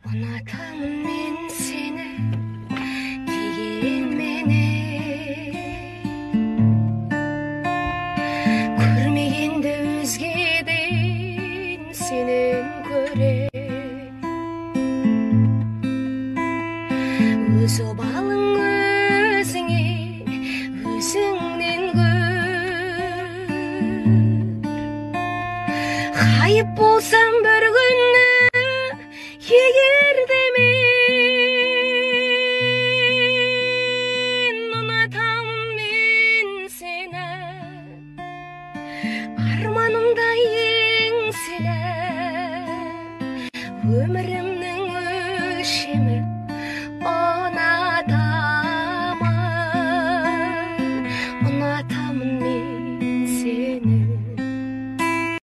Ұнатамын мен сені дегенменен, көрмегенді өзгеден сенен көре. Өз обалың өзіңе, өзіңнен көр. Қайып болсам бір күні, егер де мен ұнатамын мен сені, арманымда ең сені, өмірімнің өлшемі.